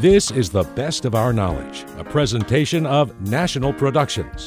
This is The Best of Our Knowledge, a presentation of National Productions.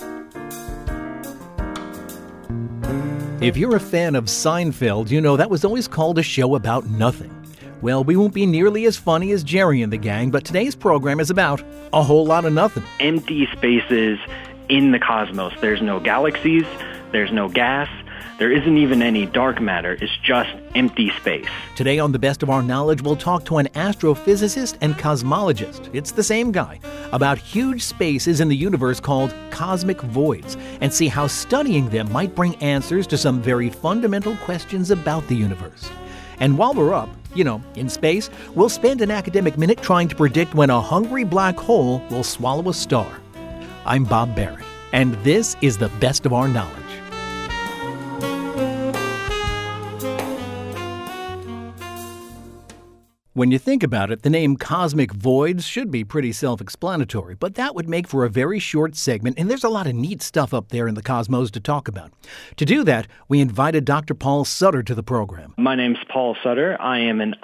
If you're a fan of Seinfeld, you know that was always called a show about nothing. Well, we won't be nearly as funny as Jerry and the gang, but today's program is about a whole lot of nothing. Empty spaces in the cosmos. There's no galaxies, there's no gas, there isn't even any dark matter. It's just empty space. Today on The Best of Our Knowledge, we'll talk to an astrophysicist and cosmologist, it's the same guy, about huge spaces in the universe called cosmic voids, and see how studying them might bring answers to some very fundamental questions about the universe. And while we're up, in space, we'll spend an academic minute trying to predict when a hungry black hole will swallow a star. I'm Bob Barrett, and this is The Best of Our Knowledge. When you think about it, the name cosmic voids should be pretty self-explanatory, but that would make for a very short segment, and there's a lot of neat stuff up there in the cosmos to talk about. To do that, we invited Dr. Paul Sutter to the program. My name's Paul Sutter. I am an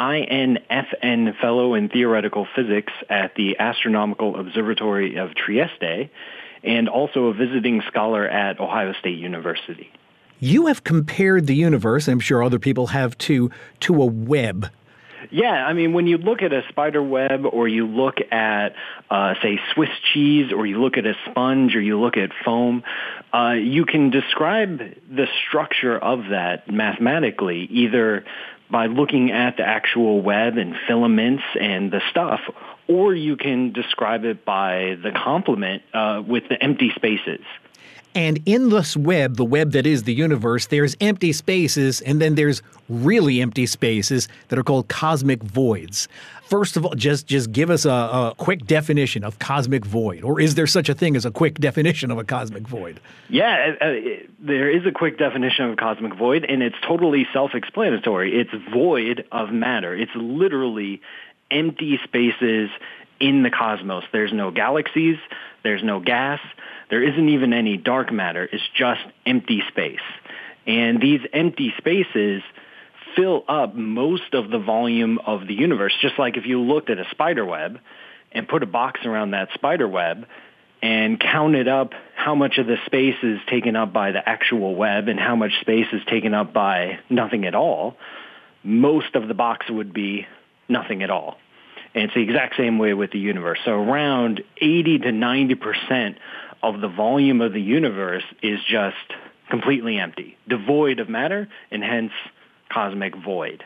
INFN Fellow in Theoretical Physics at the Astronomical Observatory of Trieste, and also a visiting scholar at Ohio State University. You have compared the universe, and I'm sure other people have too, to a web. Yeah, I mean, when you look at a spider web or you look at, say, Swiss cheese, or you look at a sponge, or you look at foam, you can describe the structure of that mathematically, either by looking at the actual web and filaments and the stuff, or you can describe it by the complement with the empty spaces. And in this web, the web that is the universe, there's empty spaces, and then there's really empty spaces that are called cosmic voids. First of all, just give us a quick definition of cosmic void, or is there such a thing as a quick definition of a cosmic void? Yeah, there is a quick definition of a cosmic void, and it's totally self-explanatory. It's void of matter. It's literally empty spaces in the cosmos. There's no galaxies, there's no gas, there isn't even any dark matter. It's just empty space. And these empty spaces fill up most of the volume of the universe, just like if you looked at a spider web and put a box around that spider web and counted up how much of the space is taken up by the actual web and how much space is taken up by nothing at all, most of the box would be nothing at all. And it's the exact same way with the universe. So around 80 to 90% of the volume of the universe is just completely empty, devoid of matter, and hence cosmic void.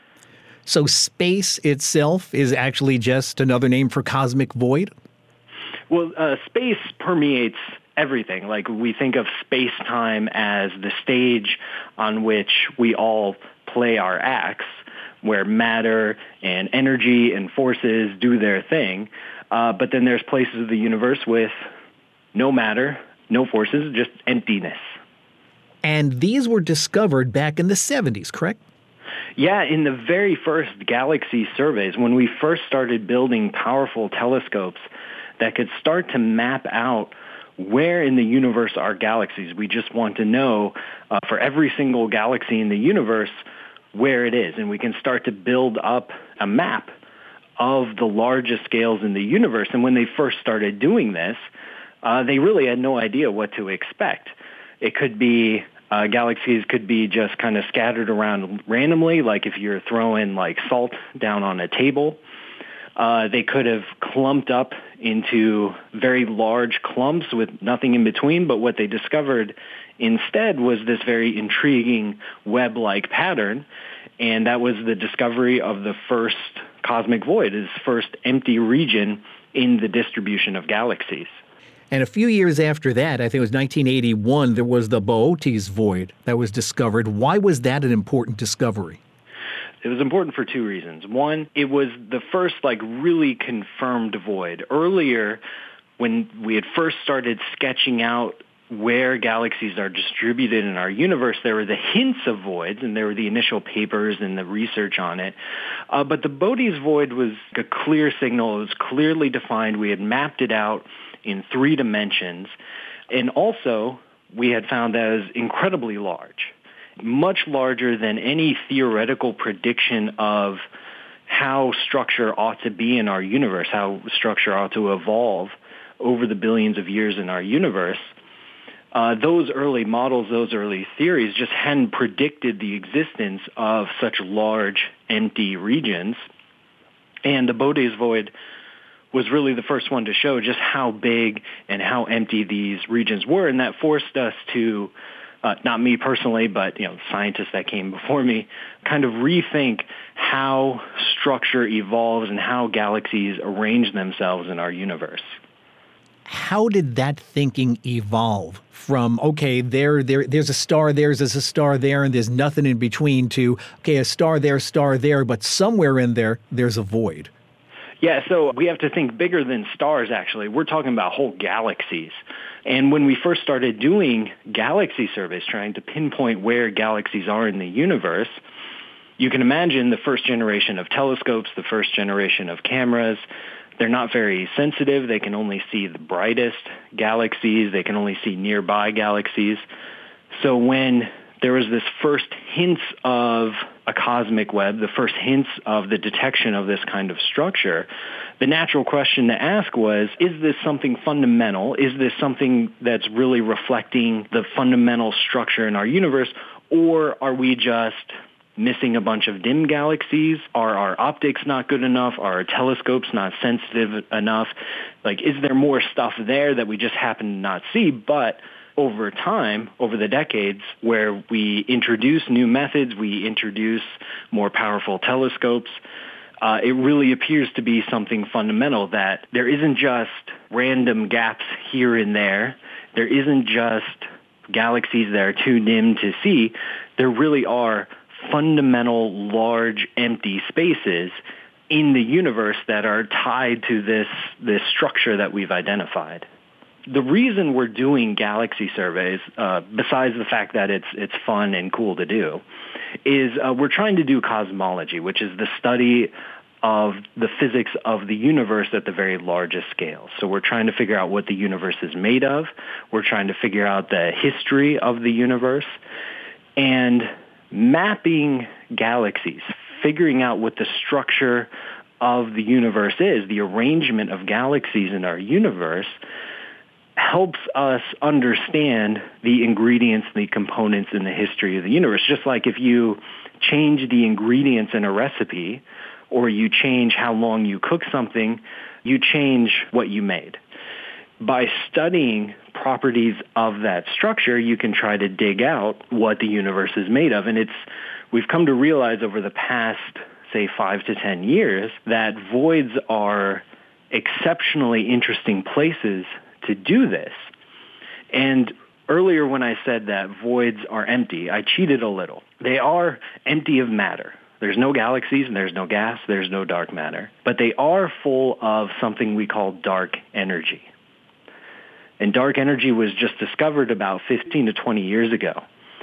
So space itself is actually just another name for cosmic void? Well, space permeates everything. Like, we think of space-time as the stage on which we all play our acts, where matter and energy and forces do their thing. But then there's places of the universe with no matter, no forces, just emptiness. And these were discovered back in the 70s, correct? Yeah, in the very first galaxy surveys, when we first started building powerful telescopes that could start to map out where in the universe are galaxies. We just want to know for every single galaxy in the universe where it is. And we can start to build up a map of the largest scales in the universe. And when they first started doing this, they really had no idea what to expect. It could be, galaxies could be just kind of scattered around randomly, like if you're throwing like salt down on a table. They could have clumped up into very large clumps with nothing in between, but what they discovered instead was this very intriguing web-like pattern, and that was the discovery of the first cosmic void, this first empty region in the distribution of galaxies. And a few years after that, I think it was 1981, there was the Boötes void that was discovered. Why was that an important discovery? It was important for two reasons. One, it was the first really confirmed void. Earlier, when we had first started sketching out where galaxies are distributed in our universe, there were the hints of voids, and there were the initial papers and the research on it. But the Boötes void was a clear signal. It was clearly defined. We had mapped it out in 3 dimensions. And also, we had found that it was incredibly large, much larger than any theoretical prediction of how structure ought to be in our universe, how structure ought to evolve over the billions of years in our universe, those early models, those early theories just hadn't predicted the existence of such large empty regions. And the Bode's void was really the first one to show just how big and how empty these regions were, and that forced us to, not me personally, but scientists that came before me, kind of rethink how structure evolves and how galaxies arrange themselves in our universe. How did that thinking evolve from, okay, there's a star there's a star there, and there's nothing in between, to, okay, a star there, but somewhere in there, there's a void? Yeah, so we have to think bigger than stars, actually. We're talking about whole galaxies. And when we first started doing galaxy surveys, trying to pinpoint where galaxies are in the universe, you can imagine the first generation of telescopes, the first generation of cameras. They're not very sensitive. They can only see the brightest galaxies. They can only see nearby galaxies. So when there was this first hints of a cosmic web, the first hints of the detection of this kind of structure, the natural question to ask was, is this something fundamental? Is this something that's really reflecting the fundamental structure in our universe? Or are we just missing a bunch of dim galaxies? Are our optics not good enough? Are our telescopes not sensitive enough? Is there more stuff there that we just happen to not see? But over time, over the decades, where we introduce new methods, we introduce more powerful telescopes, it really appears to be something fundamental, that there isn't just random gaps here and there. There isn't just galaxies that are too dim to see. There really are fundamental, large, empty spaces in the universe that are tied to this structure that we've identified. The reason we're doing galaxy surveys, besides the fact that it's fun and cool to do, is we're trying to do cosmology, which is the study of the physics of the universe at the very largest scale. So we're trying to figure out what the universe is made of. We're trying to figure out the history of the universe. And mapping galaxies, figuring out what the structure of the universe is, the arrangement of galaxies in our universe, helps us understand the ingredients, the components in the history of the universe. Just like if you change the ingredients in a recipe, or you change how long you cook something, you change what you made. By studying properties of that structure, you can try to dig out what the universe is made of. And we've come to realize over the past, say, 5 to 10 years, that voids are exceptionally interesting places to do this. And earlier when I said that voids are empty, I cheated a little. They are empty of matter. There's no galaxies, and there's no gas, there's no dark matter. But they are full of something we call dark energy. And dark energy was just discovered about 15 to 20 years ago.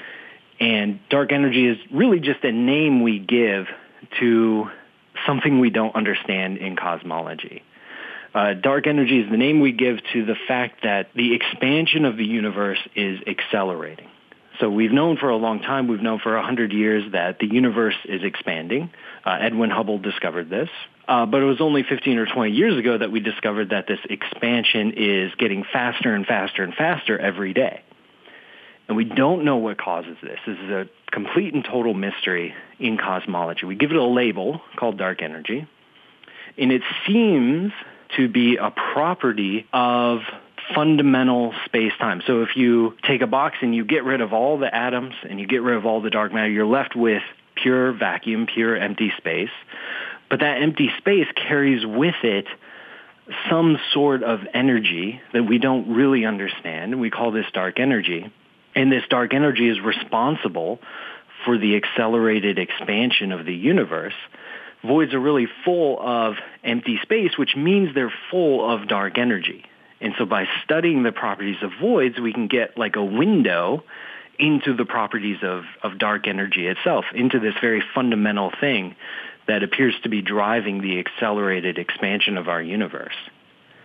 And dark energy is really just a name we give to something we don't understand in cosmology. Dark energy is the name we give to the fact that the expansion of the universe is accelerating. So we've known for a long time, we've known for 100 years that the universe is expanding. Edwin Hubble discovered this. But it was only 15 or 20 years ago that we discovered that this expansion is getting faster and faster and faster every day. And we don't know what causes this. This is a complete and total mystery in cosmology. We give it a label called dark energy, and it seems to be a property of fundamental space-time. So if you take a box and you get rid of all the atoms and you get rid of all the dark matter, you're left with pure vacuum, pure empty space. But that empty space carries with it some sort of energy that we don't really understand. We call this dark energy. And this dark energy is responsible for the accelerated expansion of the universe. Voids are really full of empty space, which means they're full of dark energy. And so by studying the properties of voids, we can get like a window into the properties of dark energy itself, into this very fundamental thing that appears to be driving the accelerated expansion of our universe.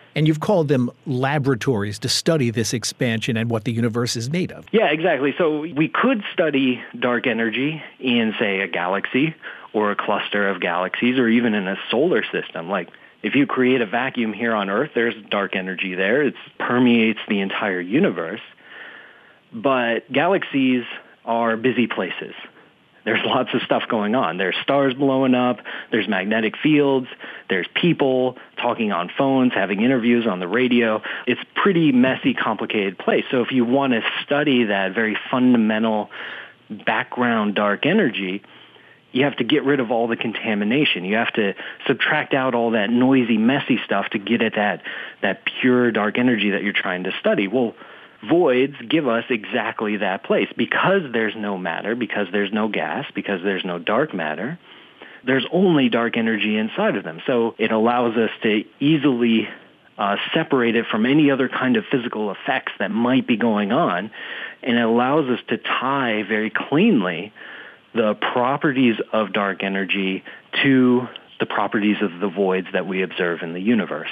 And you've called them laboratories to study this expansion and what the universe is made of. Yeah, exactly. So we could study dark energy in, say, a galaxy or a cluster of galaxies or even in a solar system. Like if you create a vacuum here on Earth, there's dark energy there. It permeates the entire universe. But galaxies are busy places. There's lots of stuff going on. There's stars blowing up. There's magnetic fields. There's people talking on phones, having interviews on the radio. It's a pretty messy, complicated place. So if you want to study that very fundamental background dark energy, you have to get rid of all the contamination. You have to subtract out all that noisy, messy stuff to get at that pure dark energy that you're trying to study. Well, voids give us exactly that place. Because there's no matter, because there's no gas, because there's no dark matter, there's only dark energy inside of them. So it allows us to easily separate it from any other kind of physical effects that might be going on, and it allows us to tie very cleanly the properties of dark energy to the properties of the voids that we observe in the universe.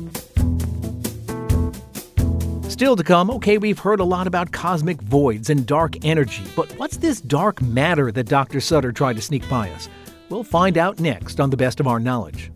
Still to come, okay, we've heard a lot about cosmic voids and dark energy, but what's this dark matter that Dr. Sutter tried to sneak by us? We'll find out next on The Best of Our Knowledge.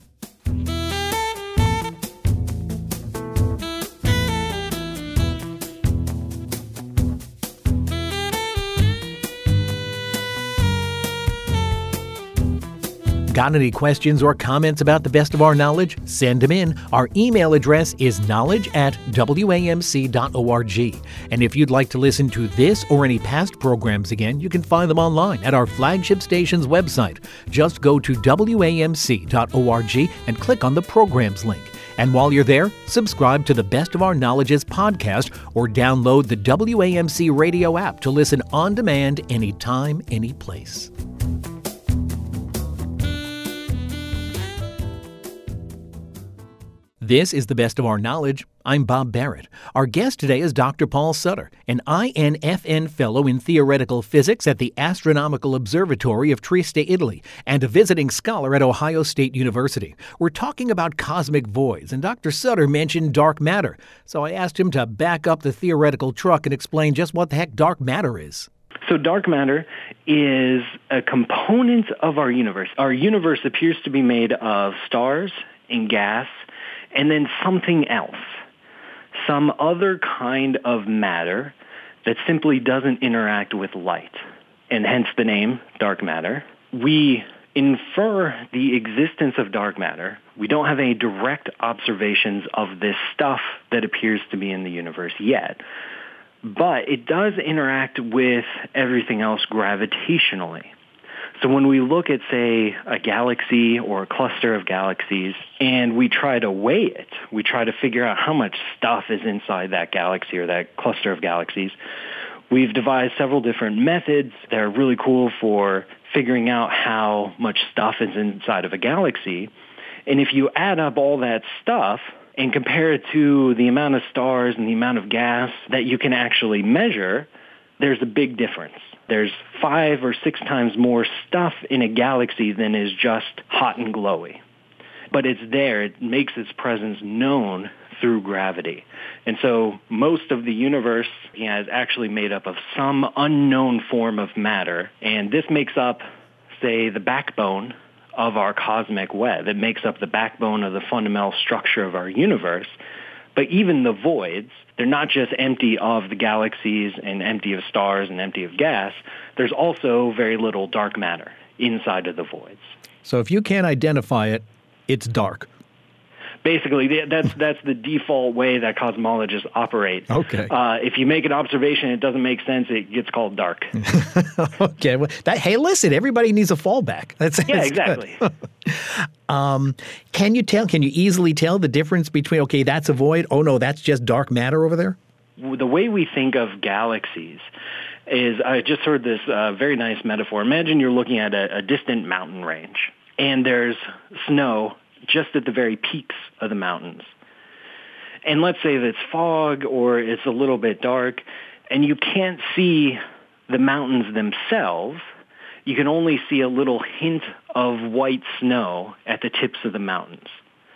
Got any questions or comments about The Best of Our Knowledge? Send them in. Our email address is knowledge@wamc.org. And if you'd like to listen to this or any past programs again, you can find them online at our flagship station's website. Just go to wamc.org and click on the programs link. And while you're there, subscribe to the Best of Our Knowledge's podcast or download the WAMC radio app to listen on demand anytime, any place. This is The Best of Our Knowledge. I'm Bob Barrett. Our guest today is Dr. Paul Sutter, an INFN Fellow in Theoretical Physics at the Astronomical Observatory of Trieste, Italy, and a visiting scholar at Ohio State University. We're talking about cosmic voids, and Dr. Sutter mentioned dark matter, so I asked him to back up the theoretical truck and explain just what the heck dark matter is. So dark matter is a component of our universe. Our universe appears to be made of stars and gas, and then something else, some other kind of matter that simply doesn't interact with light, and hence the name dark matter. We infer the existence of dark matter. We don't have any direct observations of this stuff that appears to be in the universe yet, but it does interact with everything else gravitationally. So when we look at, say, a galaxy or a cluster of galaxies, and we try to weigh it, we try to figure out how much stuff is inside that galaxy or that cluster of galaxies, we've devised several different methods that are really cool for figuring out how much stuff is inside of a galaxy. And if you add up all that stuff and compare it to the amount of stars and the amount of gas that you can actually measure, there's a big difference. There's 5 or 6 times more stuff in a galaxy than is just hot and glowy. But it's there. It makes its presence known through gravity. And so most of the universe is actually made up of some unknown form of matter. And this makes up, say, the backbone of our cosmic web. It makes up the backbone of the fundamental structure of our universe. But even the voids, they're not just empty of the galaxies and empty of stars and empty of gas. There's also very little dark matter inside of the voids. So if you can't identify it, it's dark. Basically, that's the default way that cosmologists operate. Okay. If you make an observation, it doesn't make sense, it gets called dark. Okay. Well, hey, listen, everybody needs a fallback. That's exactly. Can you easily tell the difference between, okay, that's a void, oh no, that's just dark matter over there? The way we think of galaxies is, I just heard this very nice metaphor. Imagine you're looking at a distant mountain range, and there's snow just at the very peaks of the mountains. And let's say that it's fog or it's a little bit dark, and you can't see the mountains themselves. You can only see a little hint of white snow at the tips of the mountains.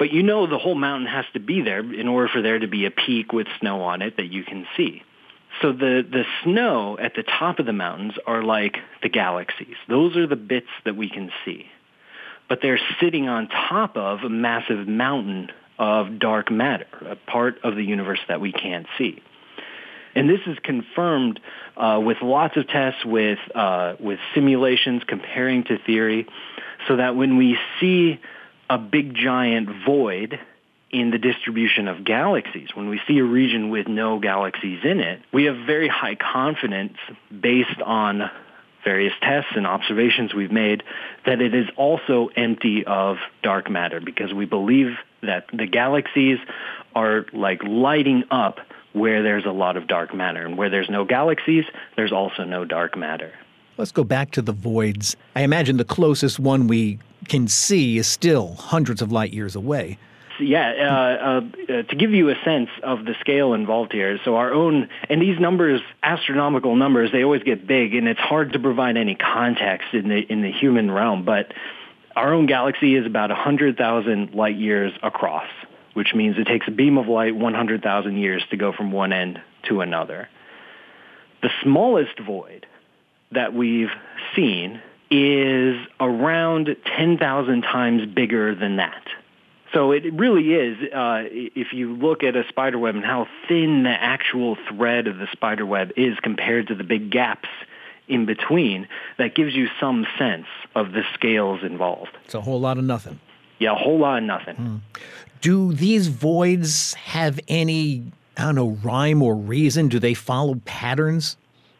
But you know the whole mountain has to be there in order for there to be a peak with snow on it that you can see. So the snow at the top of the mountains are like the galaxies. Those are the bits that we can see. But they're sitting on top of a massive mountain of dark matter, a part of the universe that we can't see. And this is confirmed with lots of tests, with simulations comparing to theory, so that when we see a big giant void in the distribution of galaxies, when we see a region with no galaxies in it, we have very high confidence based on various tests and observations we've made that it is also empty of dark matter, because we believe that the galaxies are like lighting up where there's a lot of dark matter, and where there's no galaxies, there's also no dark matter. Let's go back to the voids. I imagine the closest one we can see is still hundreds of light years away. Yeah, to give you a sense of the scale involved here, so our own, and these numbers, astronomical numbers, they always get big, and it's hard to provide any context in the human realm, but our own galaxy is about 100,000 light years across, which means it takes a beam of light 100,000 years to go from one end to another. The smallest void that we've seen is around 10,000 times bigger than that. So it really is, if you look at a spider web and how thin the actual thread of the spider web is compared to the big gaps in between, that gives you some sense of the scales involved. It's a whole lot of nothing. Yeah, a whole lot of nothing. Do these voids have any, rhyme or reason? Do they follow patterns?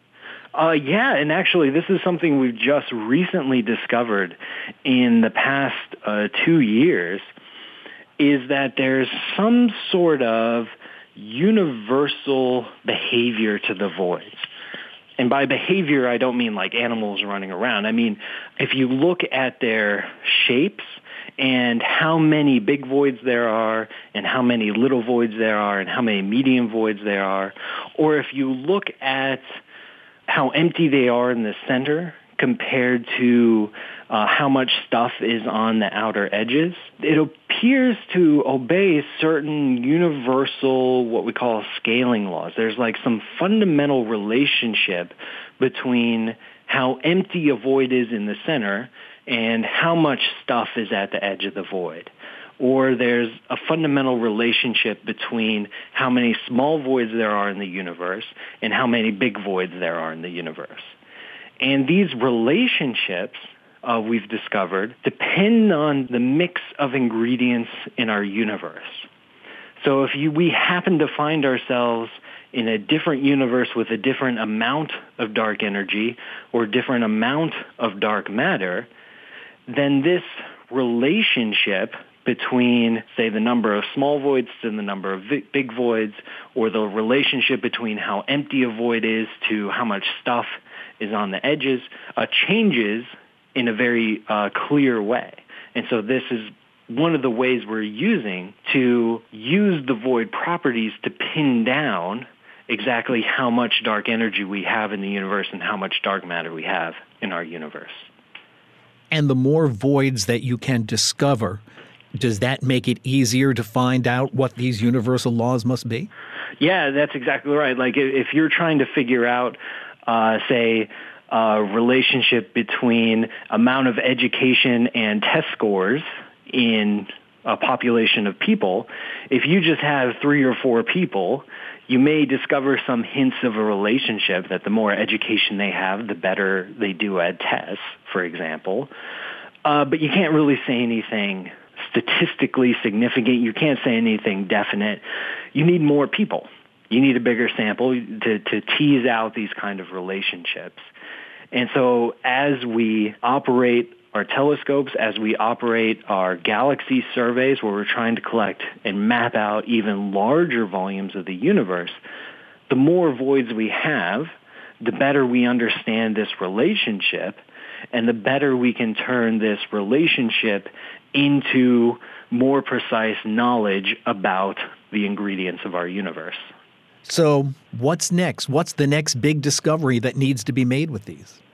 Yeah, and actually this is something we've just recently discovered in the past 2 years, is that there's some sort of universal behavior to the voids. And by behavior, I don't mean like animals running around. I mean, if you look at their shapes and how many big voids there are and how many little voids there are and how many medium voids there are, or if you look at how empty they are in the center compared to how much stuff is on the outer edges, it appears to obey certain universal, what we call scaling laws. There's like some fundamental relationship between how empty a void is in the center and how much stuff is at the edge of the void. Or there's a fundamental relationship between how many small voids there are in the universe and how many big voids there are in the universe. And these relationships, we've discovered, depend on the mix of ingredients in our universe. So if we happen to find ourselves in a different universe with a different amount of dark energy or different amount of dark matter, then this relationship between, say, the number of small voids and the number of big voids, or the relationship between how empty a void is to how much stuff is on the edges, changes in a very clear way. And so this is one of the ways we're using to use the void properties to pin down exactly how much dark energy we have in the universe and how much dark matter we have in our universe. And the more voids that you can discover, does that make it easier to find out what these universal laws must be? Yeah, that's exactly right. Like if you're trying to figure out, say, a relationship between amount of education and test scores in a population of people, if you just have 3 or 4 people, you may discover some hints of a relationship that the more education they have, the better they do at tests, for example. But you can't really say anything statistically significant. You can't say anything definite. You need more people. You need a bigger sample to tease out these kind of relationships. And so as we operate our telescopes, as we operate our galaxy surveys where we're trying to collect and map out even larger volumes of the universe, the more voids we have, the better we understand this relationship, and the better we can turn this relationship into more precise knowledge about the ingredients of our universe. So what's next? What's the next big discovery that needs to be made with these?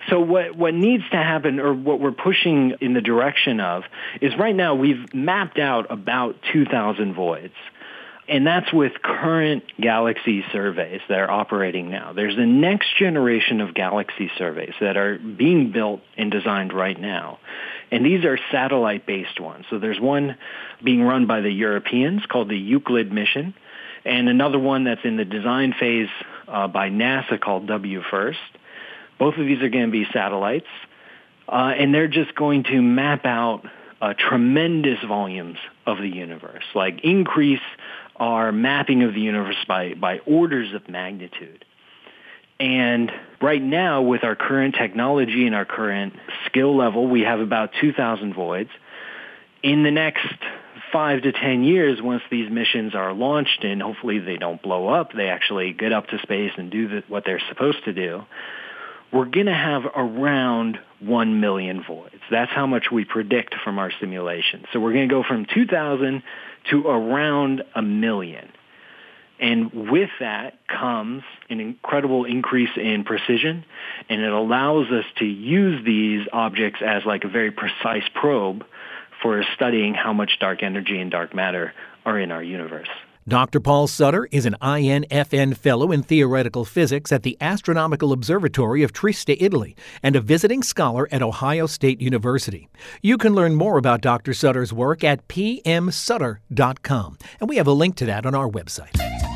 So what needs to happen, or what we're pushing in the direction of, is right now we've mapped out about 2,000 voids. And that's with current galaxy surveys that are operating now. There's the next generation of galaxy surveys that are being built and designed right now. And these are satellite-based ones. So there's one being run by the Europeans called the Euclid mission, and another one that's in the design phase by NASA called WFIRST. Both of these are going to be satellites, and they're just going to map out tremendous volumes of the universe, like increase our mapping of the universe by orders of magnitude. And right now, with our current technology and our current skill level, we have about 2,000 voids. In the next 5 to 10 years, once these missions are launched and hopefully they don't blow up, they actually get up to space and do what they're supposed to do, we're going to have around 1 million voids. That's how much we predict from our simulation. So we're going to go from 2,000 to around 1 million. And with that comes an incredible increase in precision, and it allows us to use these objects as like a very precise probe for studying how much dark energy and dark matter are in our universe. Dr. Paul Sutter is an INFN Fellow in Theoretical Physics at the Astronomical Observatory of Trieste, Italy, and a visiting scholar at Ohio State University. You can learn more about Dr. Sutter's work at pmsutter.com, and we have a link to that on our website.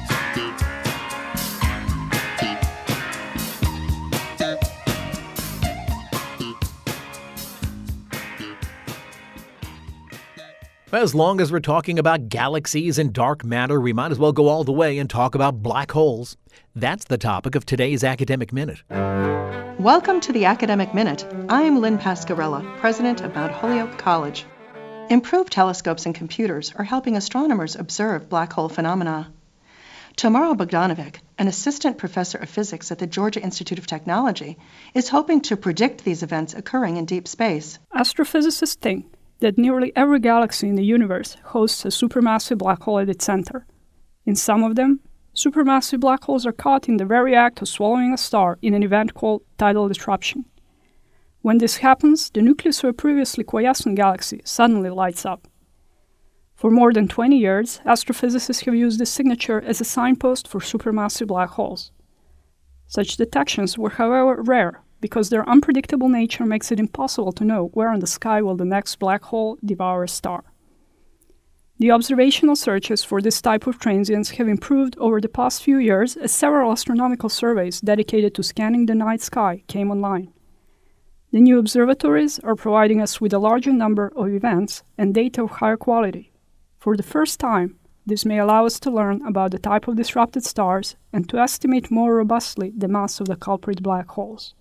As long as we're talking about galaxies and dark matter, we might as well go all the way and talk about black holes. That's the topic of today's Academic Minute. Welcome to the Academic Minute. I'm Lynn Pascarella, president of Mount Holyoke College. Improved telescopes and computers are helping astronomers observe black hole phenomena. Tamara Bogdanovic, an assistant professor of physics at the Georgia Institute of Technology, is hoping to predict these events occurring in deep space. Astrophysicists think that nearly every galaxy in the universe hosts a supermassive black hole at its center. In some of them, supermassive black holes are caught in the very act of swallowing a star in an event called tidal disruption. When this happens, the nucleus of a previously quiescent galaxy suddenly lights up. For more than 20 years, astrophysicists have used this signature as a signpost for supermassive black holes. Such detections were, however, rare, because their unpredictable nature makes it impossible to know where in the sky will the next black hole devour a star. The observational searches for this type of transients have improved over the past few years as several astronomical surveys dedicated to scanning the night sky came online. The new observatories are providing us with a larger number of events and data of higher quality. For the first time, this may allow us to learn about the type of disrupted stars and to estimate more robustly the mass of the culprit black holes.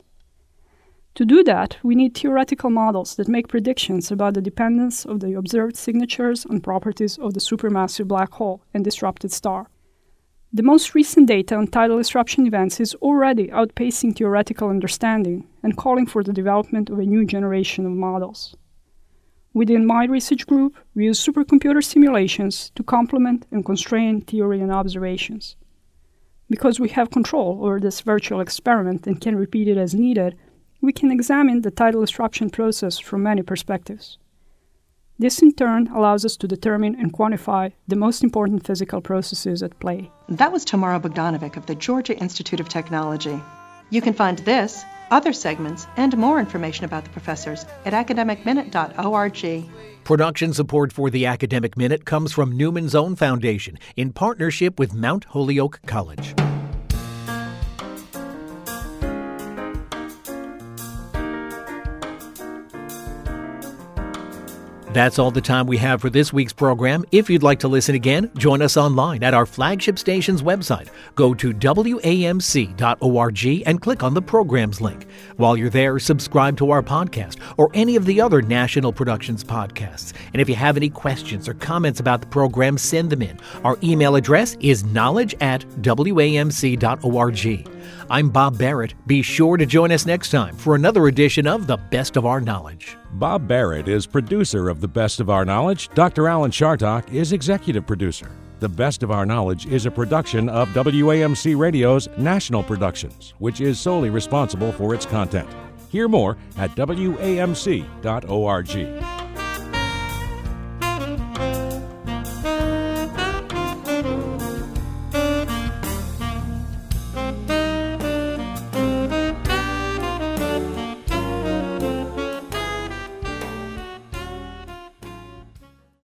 To do that, we need theoretical models that make predictions about the dependence of the observed signatures on properties of the supermassive black hole and disrupted star. The most recent data on tidal disruption events is already outpacing theoretical understanding and calling for the development of a new generation of models. Within my research group, we use supercomputer simulations to complement and constrain theory and observations. Because we have control over this virtual experiment and can repeat it as needed, we can examine the tidal disruption process from many perspectives. This in turn allows us to determine and quantify the most important physical processes at play. That was Tamara Bogdanovic of the Georgia Institute of Technology. You can find this, other segments, and more information about the professors at academicminute.org. Production support for the Academic Minute comes from Newman's Own Foundation in partnership with Mount Holyoke College. That's all the time we have for this week's program. If you'd like to listen again, join us online at our flagship station's website. Go to wamc.org and click on the programs link. While you're there, subscribe to our podcast or any of the other National Productions podcasts. And if you have any questions or comments about the program, send them in. Our email address is knowledge@wamc.org. I'm Bob Barrett. Be sure to join us next time for another edition of The Best of Our Knowledge. Bob Barrett is producer of The Best of Our Knowledge. Dr. Alan Chartock is executive producer. The Best of Our Knowledge is a production of WAMC Radio's National Productions, which is solely responsible for its content. Hear more at wamc.org.